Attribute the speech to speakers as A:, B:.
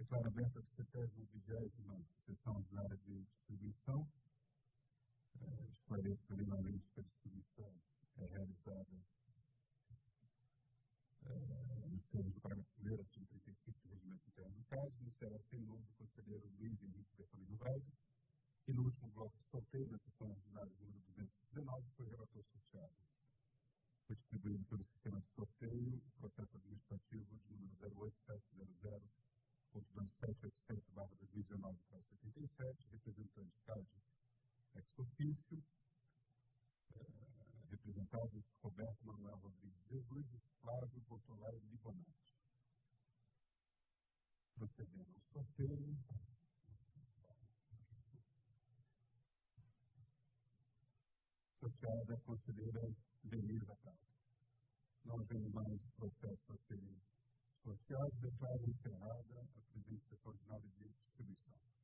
A: Declaro aberta a 70ª sessão ordinária de distribuição. Esclareço primeiramente que a distribuição é realizada nos termos do parágrafo 1º, artigo 35 do Regimento Interno do caso, iniciará sem nome do conselheiro Luiz Henrique Bertolino Vaiga, que no último bloco de sorteio da sessão ordinária número 219 foi relator associado. Foi distribuído pelo sistema de sorteio o processo administrativo de número 08700.2787/2019/77, representante Cádio ex officio, representados Roberto Manuel Rodrigues Jesus e Flávio Bortolai Libonato. Procedendo ao sorteio. Associada a conselheira Denise Atala. Não havendo mais processo a serem sorteados, declaro encerrada a